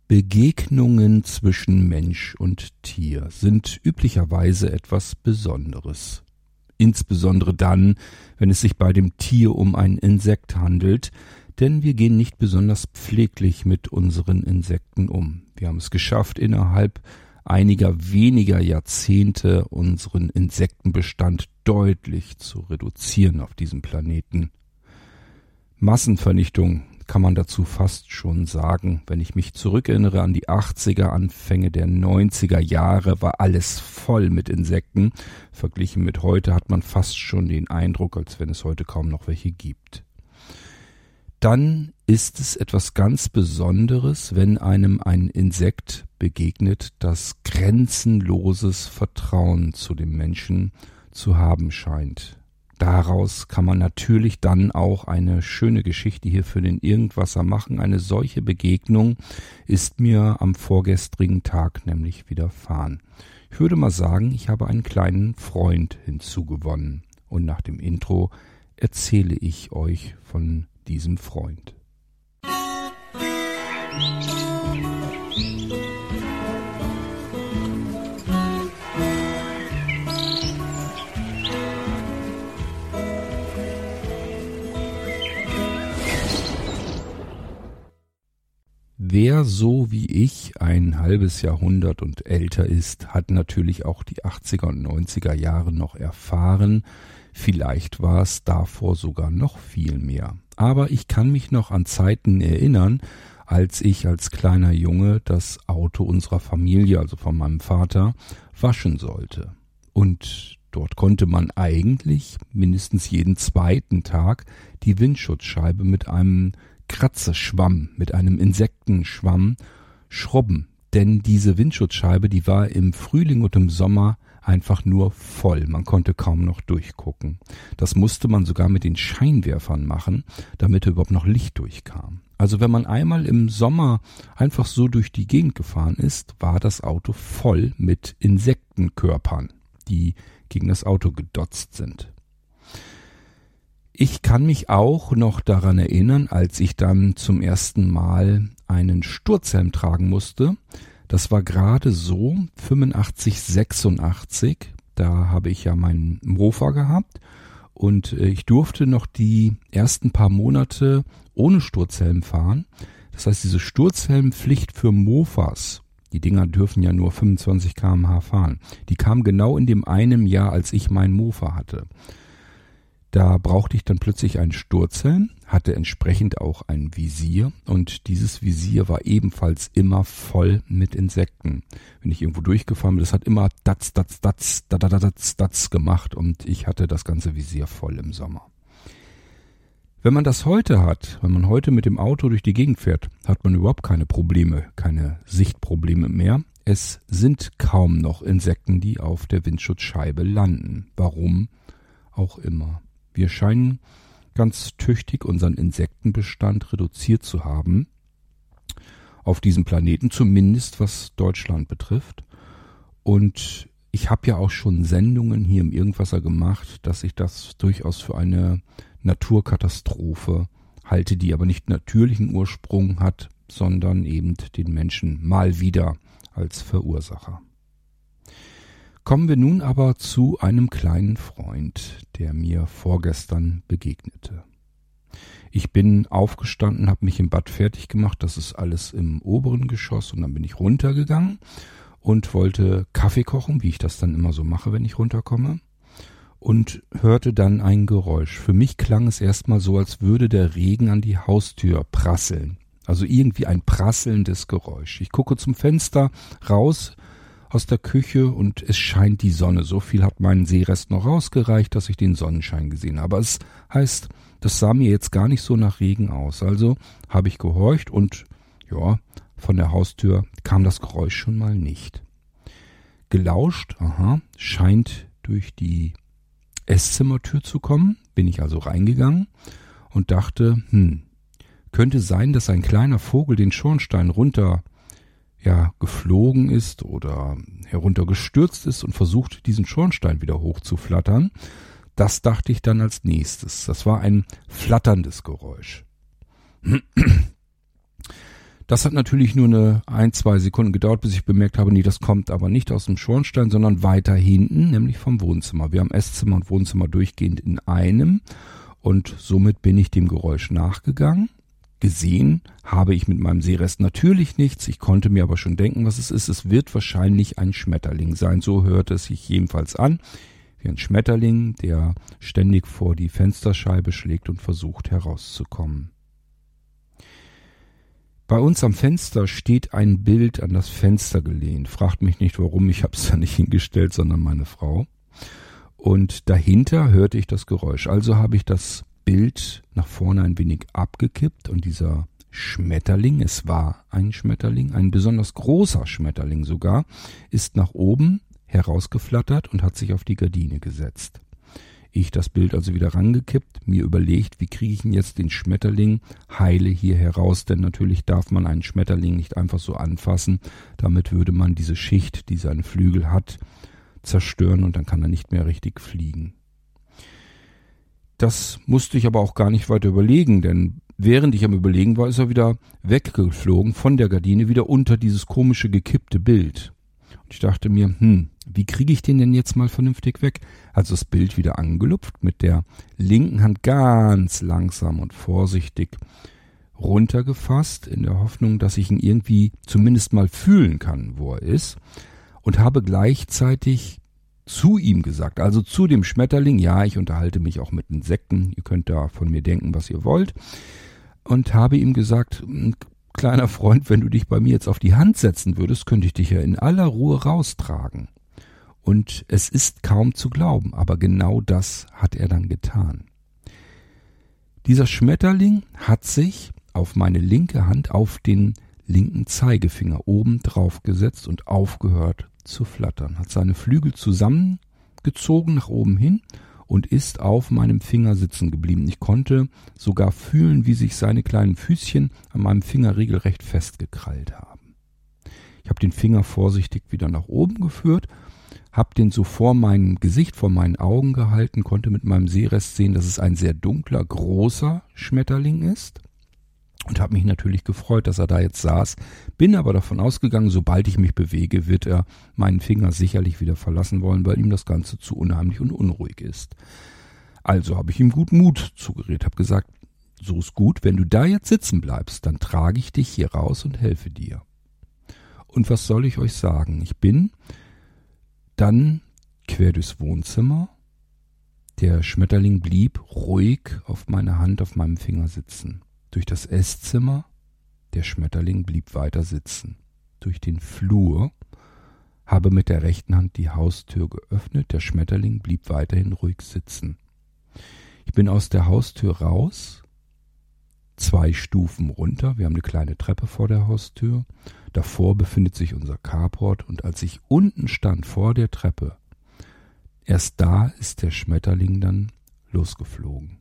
Begegnungen zwischen Mensch und Tier sind üblicherweise etwas Besonderes. Insbesondere dann, wenn es sich bei dem Tier um ein Insekt handelt, denn wir gehen nicht besonders pfleglich mit unseren Insekten um. Wir haben es geschafft, innerhalb einiger weniger Jahrzehnte unseren Insektenbestand deutlich zu reduzieren auf diesem Planeten. Massenvernichtung kann man dazu fast schon sagen. Wenn ich mich zurückerinnere an die 80er, Anfänge der 90er Jahre, war alles voll mit Insekten. Verglichen mit heute hat man fast schon den Eindruck, als wenn es heute kaum noch welche gibt. Dann ist es etwas ganz Besonderes, wenn einem ein Insekt begegnet, das grenzenloses Vertrauen zu dem Menschen zu haben scheint. Daraus kann man natürlich dann auch eine schöne Geschichte hier für den Irgendwasser machen. Eine solche Begegnung ist mir am vorgestrigen Tag nämlich widerfahren. Ich würde mal sagen, ich habe einen kleinen Freund hinzugewonnen. Und nach dem Intro erzähle ich euch von diesem Freund. Wer so wie ich ein halbes Jahrhundert und älter ist, hat natürlich auch die 80er und 90er Jahre noch erfahren. Vielleicht war es davor sogar noch viel mehr. Aber ich kann mich noch an Zeiten erinnern, als ich als kleiner Junge das Auto unserer Familie, also von meinem Vater, waschen sollte. Und dort konnte man eigentlich mindestens jeden zweiten Tag die Windschutzscheibe mit einem Kratzeschwamm, mit einem Insektenschwamm schrubben. Denn diese Windschutzscheibe, die war im Frühling und im Sommer einfach nur voll. Man konnte kaum noch durchgucken. Das musste man sogar mit den Scheinwerfern machen, damit überhaupt noch Licht durchkam. Also wenn man einmal im Sommer einfach so durch die Gegend gefahren ist, war das Auto voll mit Insektenkörpern, die gegen das Auto gedotzt sind. Ich kann mich auch noch daran erinnern, als ich dann zum ersten Mal einen Sturzhelm tragen musste. Das war gerade so 85, 86. Da habe ich ja meinen Mofa gehabt und ich durfte noch die ersten paar Monate ohne Sturzhelm fahren. Das heißt, diese Sturzhelmpflicht für Mofas, die Dinger dürfen ja nur 25 km/h fahren, die kam genau in dem einen Jahr, als ich meinen Mofa hatte. Da brauchte ich dann plötzlich einen Sturzhelm, hatte entsprechend auch ein Visier und dieses Visier war ebenfalls immer voll mit Insekten. Wenn ich irgendwo durchgefahren bin, das hat immer datz, datz, datz, datz, datz gemacht und ich hatte das ganze Visier voll im Sommer. Wenn man das heute hat, wenn man heute mit dem Auto durch die Gegend fährt, hat man überhaupt keine Probleme, keine Sichtprobleme mehr. Es sind kaum noch Insekten, die auf der Windschutzscheibe landen. Warum auch immer. Wir scheinen ganz tüchtig unseren Insektenbestand reduziert zu haben, auf diesem Planeten, zumindest was Deutschland betrifft. Und ich habe ja auch schon Sendungen hier im Irgendwasser gemacht, dass ich das durchaus für eine Naturkatastrophe halte, die aber nicht natürlichen Ursprung hat, sondern eben den Menschen mal wieder als Verursacher. Kommen wir nun aber zu einem kleinen Freund, der mir vorgestern begegnete. Ich bin aufgestanden, habe mich im Bad fertig gemacht, das ist alles im oberen Geschoss, und dann bin ich runtergegangen und wollte Kaffee kochen, wie ich das dann immer so mache, wenn ich runterkomme, und hörte dann ein Geräusch. Für mich klang es erstmal so, als würde der Regen an die Haustür prasseln. Also irgendwie ein prasselndes Geräusch. Ich gucke zum Fenster raus aus der Küche und es scheint die Sonne. So viel hat mein Sehrest noch rausgereicht, dass ich den Sonnenschein gesehen habe. Aber es heißt, das sah mir jetzt gar nicht so nach Regen aus. Also habe ich gehorcht und ja, von der Haustür kam das Geräusch schon mal nicht. Gelauscht, scheint durch die Esszimmertür zu kommen. Bin ich also reingegangen und dachte, könnte sein, dass ein kleiner Vogel den Schornstein runter geflogen ist oder heruntergestürzt ist und versucht, diesen Schornstein wieder hochzuflattern. Das dachte ich dann als nächstes. Das war ein flatterndes Geräusch. Das hat natürlich nur 2 Sekunden gedauert, bis ich bemerkt habe, nee, das kommt aber nicht aus dem Schornstein, sondern weiter hinten, nämlich vom Wohnzimmer. Wir haben Esszimmer und Wohnzimmer durchgehend in einem und somit bin ich dem Geräusch nachgegangen. Gesehen habe ich mit meinem Sehrest natürlich nichts, ich konnte mir aber schon denken, was es ist. Es wird wahrscheinlich ein Schmetterling sein, so hört es sich jedenfalls an. Wie ein Schmetterling, der ständig vor die Fensterscheibe schlägt und versucht herauszukommen. Bei uns am Fenster steht ein Bild an das Fenster gelehnt. Fragt mich nicht warum, ich habe es da nicht hingestellt, sondern meine Frau. Und dahinter hörte ich das Geräusch. Also habe ich das Bild nach vorne ein wenig abgekippt und dieser Schmetterling, es war ein Schmetterling, ein besonders großer Schmetterling sogar, ist nach oben herausgeflattert und hat sich auf die Gardine gesetzt. Ich das Bild also wieder rangekippt, mir überlegt, wie kriege ich denn jetzt den Schmetterling heile hier heraus, denn natürlich darf man einen Schmetterling nicht einfach so anfassen, damit würde man diese Schicht, die seine Flügel hat, zerstören und dann kann er nicht mehr richtig fliegen. Das musste ich aber auch gar nicht weiter überlegen, denn während ich am Überlegen war, ist er wieder weggeflogen von der Gardine, wieder unter dieses komische gekippte Bild. Und ich dachte mir, wie kriege ich den denn jetzt mal vernünftig weg? Also das Bild wieder angelupft, mit der linken Hand ganz langsam und vorsichtig runtergefasst, in der Hoffnung, dass ich ihn irgendwie zumindest mal fühlen kann, wo er ist. Und habe gleichzeitig zu ihm gesagt, also zu dem Schmetterling, ja, ich unterhalte mich auch mit Insekten, ihr könnt da von mir denken, was ihr wollt, und habe ihm gesagt, kleiner Freund, wenn du dich bei mir jetzt auf die Hand setzen würdest, könnte ich dich ja in aller Ruhe raustragen. Und es ist kaum zu glauben, aber genau das hat er dann getan. Dieser Schmetterling hat sich auf meine linke Hand, auf den linken Zeigefinger oben drauf gesetzt und aufgehört zu flattern, hat seine Flügel zusammengezogen nach oben hin und ist auf meinem Finger sitzen geblieben. Ich konnte sogar fühlen, wie sich seine kleinen Füßchen an meinem Finger regelrecht festgekrallt haben. Ich habe den Finger vorsichtig wieder nach oben geführt, habe den so vor meinem Gesicht, vor meinen Augen gehalten, konnte mit meinem Sehrest sehen, dass es ein sehr dunkler, großer Schmetterling ist. Und habe mich natürlich gefreut, dass er da jetzt saß, bin aber davon ausgegangen, sobald ich mich bewege, wird er meinen Finger sicherlich wieder verlassen wollen, weil ihm das Ganze zu unheimlich und unruhig ist. Also habe ich ihm gut Mut zugeredet, habe gesagt, so ist gut, wenn du da jetzt sitzen bleibst, dann trage ich dich hier raus und helfe dir. Und was soll ich euch sagen? Ich bin dann quer durchs Wohnzimmer. Der Schmetterling blieb ruhig auf meiner Hand, auf meinem Finger sitzen. Durch das Esszimmer, der Schmetterling blieb weiter sitzen. Durch den Flur, habe mit der rechten Hand die Haustür geöffnet, der Schmetterling blieb weiterhin ruhig sitzen. Ich bin aus der Haustür raus, 2 Stufen runter, wir haben eine kleine Treppe vor der Haustür, davor befindet sich unser Carport und als ich unten stand vor der Treppe, erst da ist der Schmetterling dann losgeflogen.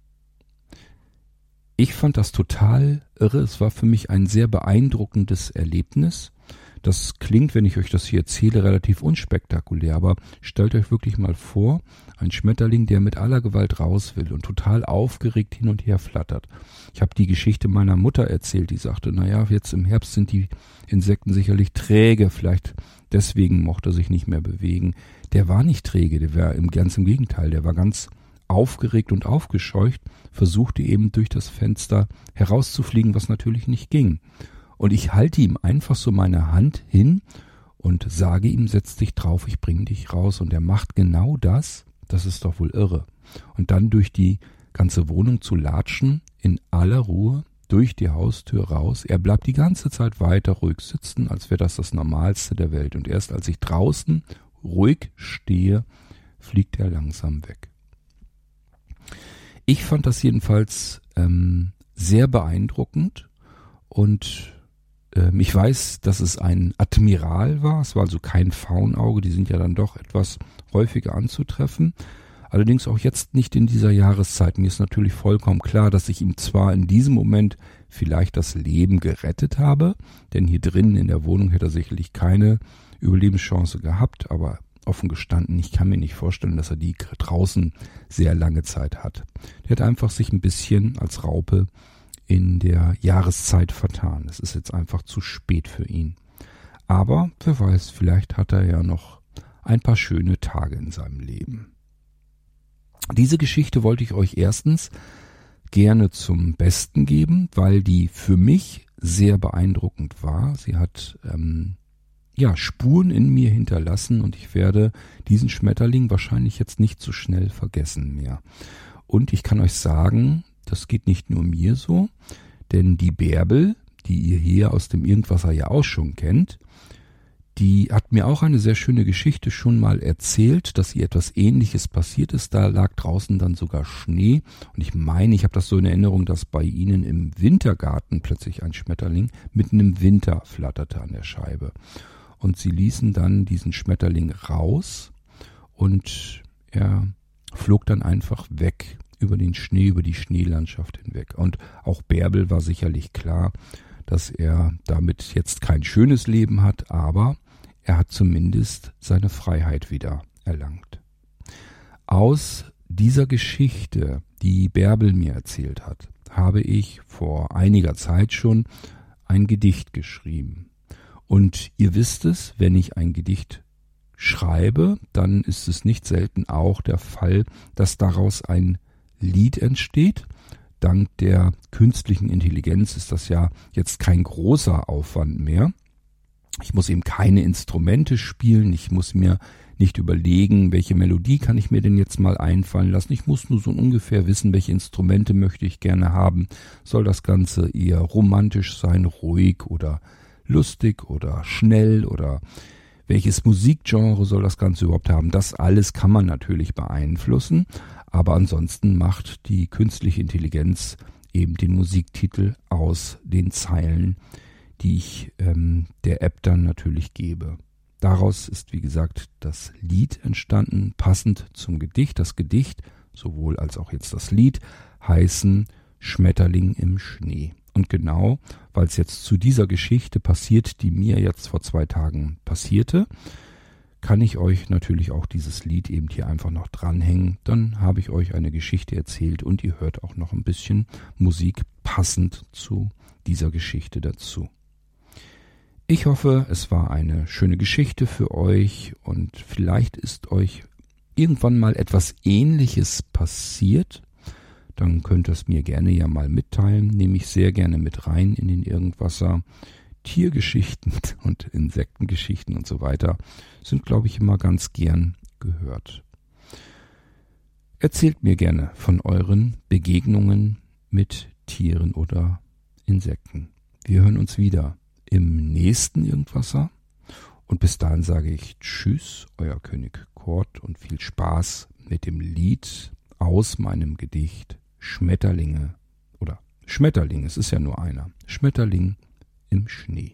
Ich fand das total irre. Es war für mich ein sehr beeindruckendes Erlebnis. Das klingt, wenn ich euch das hier erzähle, relativ unspektakulär, aber stellt euch wirklich mal vor, ein Schmetterling, der mit aller Gewalt raus will und total aufgeregt hin und her flattert. Ich habe die Geschichte meiner Mutter erzählt, die sagte, naja, jetzt im Herbst sind die Insekten sicherlich träge, vielleicht deswegen mochte er sich nicht mehr bewegen. Der war nicht träge, der war ganz im Gegenteil, der war ganz aufgeregt und aufgescheucht, versuchte eben durch das Fenster herauszufliegen, was natürlich nicht ging. Und ich halte ihm einfach so meine Hand hin und sage ihm, setz dich drauf, ich bringe dich raus. Und er macht genau das, das ist doch wohl irre. Und dann durch die ganze Wohnung zu latschen, in aller Ruhe, durch die Haustür raus. Er bleibt die ganze Zeit weiter ruhig sitzen, als wäre das Normalste der Welt. Und erst als ich draußen ruhig stehe, fliegt er langsam weg. Ich fand das jedenfalls sehr beeindruckend und ich weiß, dass es ein Admiral war. Es war also kein Faunauge, die sind ja dann doch etwas häufiger anzutreffen. Allerdings auch jetzt nicht in dieser Jahreszeit. Mir ist natürlich vollkommen klar, dass ich ihm zwar in diesem Moment vielleicht das Leben gerettet habe, denn hier drinnen in der Wohnung hätte er sicherlich keine Überlebenschance gehabt, aber offen gestanden, ich kann mir nicht vorstellen, dass er die draußen sehr lange Zeit hat. Der hat einfach sich ein bisschen als Raupe in der Jahreszeit vertan. Es ist jetzt einfach zu spät für ihn. Aber wer weiß, vielleicht hat er ja noch ein paar schöne Tage in seinem Leben. Diese Geschichte wollte ich euch erstens gerne zum Besten geben, weil die für mich sehr beeindruckend war. Sie hat Spuren in mir hinterlassen und ich werde diesen Schmetterling wahrscheinlich jetzt nicht so schnell vergessen mehr. Und ich kann euch sagen, das geht nicht nur mir so, denn die Bärbel, die ihr hier aus dem Irgendwasser ja auch schon kennt, die hat mir auch eine sehr schöne Geschichte schon mal erzählt, dass ihr etwas Ähnliches passiert ist. Da lag draußen dann sogar Schnee. Und ich meine, ich habe das so in Erinnerung, dass bei ihnen im Wintergarten plötzlich ein Schmetterling mitten im Winter flatterte an der Scheibe. Und sie ließen dann diesen Schmetterling raus und er flog dann einfach weg über den Schnee, über die Schneelandschaft hinweg. Und auch Bärbel war sicherlich klar, dass er damit jetzt kein schönes Leben hat, aber er hat zumindest seine Freiheit wieder erlangt. Aus dieser Geschichte, die Bärbel mir erzählt hat, habe ich vor einiger Zeit schon ein Gedicht geschrieben. Und ihr wisst es, wenn ich ein Gedicht schreibe, dann ist es nicht selten auch der Fall, dass daraus ein Lied entsteht. Dank der künstlichen Intelligenz ist das ja jetzt kein großer Aufwand mehr. Ich muss eben keine Instrumente spielen, ich muss mir nicht überlegen, welche Melodie kann ich mir denn jetzt mal einfallen lassen. Ich muss nur so ungefähr wissen, welche Instrumente möchte ich gerne haben. Soll das Ganze eher romantisch sein, ruhig oder lustig oder schnell oder welches Musikgenre soll das Ganze überhaupt haben? Das alles kann man natürlich beeinflussen, aber ansonsten macht die künstliche Intelligenz eben den Musiktitel aus den Zeilen, die ich der App dann natürlich gebe. Daraus ist, wie gesagt, das Lied entstanden, passend zum Gedicht. Das Gedicht, sowohl als auch jetzt das Lied, heißen Schmetterling im Schnee. Und genau, weil es jetzt zu dieser Geschichte passiert, die mir jetzt vor 2 Tagen passierte, kann ich euch natürlich auch dieses Lied eben hier einfach noch dranhängen. Dann habe ich euch eine Geschichte erzählt und ihr hört auch noch ein bisschen Musik passend zu dieser Geschichte dazu. Ich hoffe, es war eine schöne Geschichte für euch und vielleicht ist euch irgendwann mal etwas Ähnliches passiert. Dann könnt ihr es mir gerne ja mal mitteilen. Nehme ich sehr gerne mit rein in den Irgendwasser. Tiergeschichten und Insektengeschichten und so weiter sind, glaube ich, immer ganz gern gehört. Erzählt mir gerne von euren Begegnungen mit Tieren oder Insekten. Wir hören uns wieder im nächsten Irgendwasser. Und bis dahin sage ich Tschüss, euer König Kurt und viel Spaß mit dem Lied aus meinem Gedicht Schmetterlinge oder Schmetterling, es ist ja nur einer. Schmetterling im Schnee.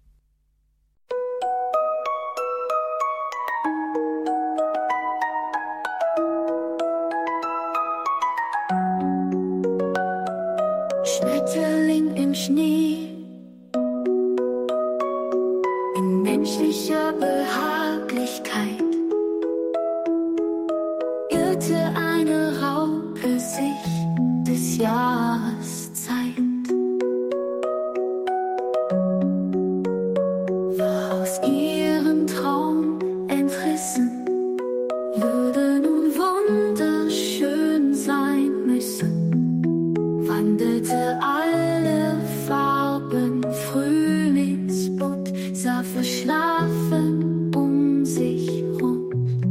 Schmetterling im Schnee, in menschlicher Behaglichkeit irrte eine Raupe sich des Jahreszeit. War aus ihrem Traum entrissen, würde nun wunderschön sein müssen, wandelte alle Farben frühlingsbunt, sah verschlafen um sich rund.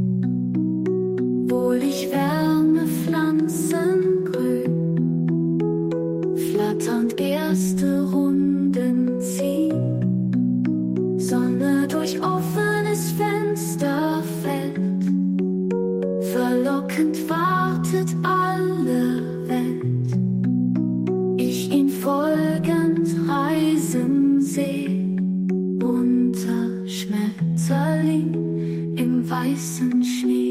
Wohlig Wärme, Pflanzen grün, flatternd erste Runden ziehen, Sonne durch offenes Fenster fällt, verlockend wartet alle Welt. Ich ihn folgend reisen seh, bunter Schmetterling im weißen Schnee.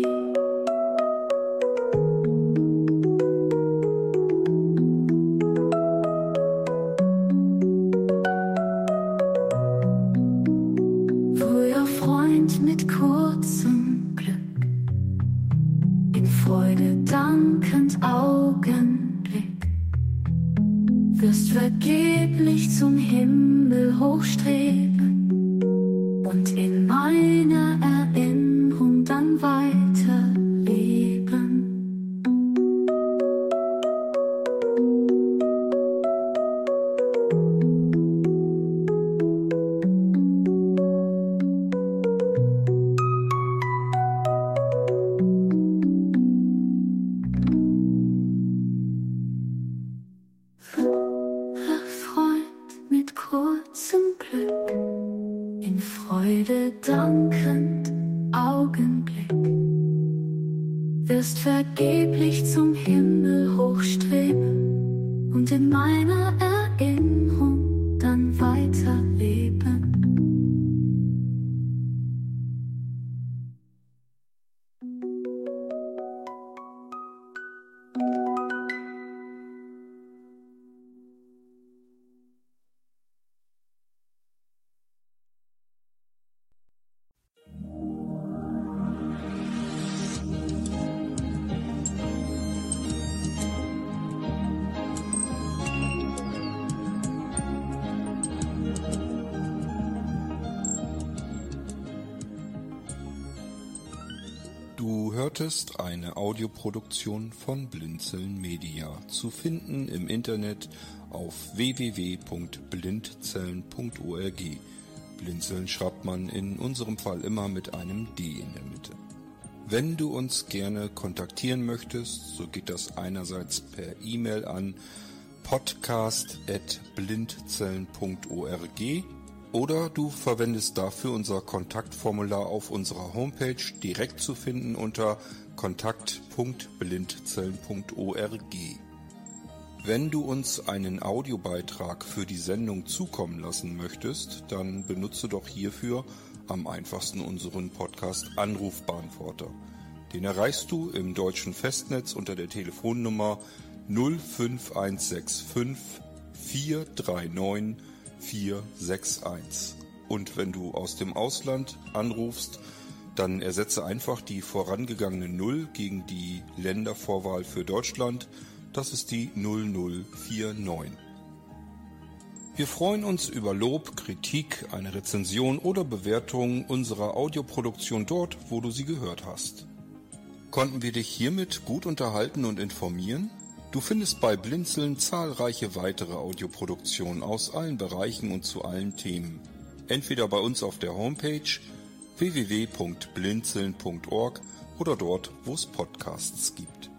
Früher Freund mit kurzem Glück, in Freude dankend Augenblick, wirst vergeblich zum Himmel hochstreben und in meiner Erinnerung dann weiterleben. In Freude dankend Augenblick, wirst vergeblich zum Himmel hochstreben und in meiner Erinnerung dann weiterleben. Du hörtest eine Audioproduktion von Blinzeln Media, zu finden im Internet auf www.blindzellen.org. Blinzeln schreibt man in unserem Fall immer mit einem D in der Mitte. Wenn du uns gerne kontaktieren möchtest, so geht das einerseits per E-Mail an podcast@blindzellen.org oder du verwendest dafür unser Kontaktformular auf unserer Homepage, direkt zu finden unter kontakt.blindzellen.org. Wenn du uns einen Audiobeitrag für die Sendung zukommen lassen möchtest, dann benutze doch hierfür am einfachsten unseren Podcast Anrufbeantworter. Den erreichst du im deutschen Festnetz unter der Telefonnummer 05165 439 461. Und wenn du aus dem Ausland anrufst, dann ersetze einfach die vorangegangene 0 gegen die Ländervorwahl für Deutschland. Das ist die 0049. Wir freuen uns über Lob, Kritik, eine Rezension oder Bewertung unserer Audioproduktion dort, wo du sie gehört hast. Konnten wir dich hiermit gut unterhalten und informieren? Du findest bei Blinzeln zahlreiche weitere Audioproduktionen aus allen Bereichen und zu allen Themen. Entweder bei uns auf der Homepage www.blinzeln.org oder dort, wo es Podcasts gibt.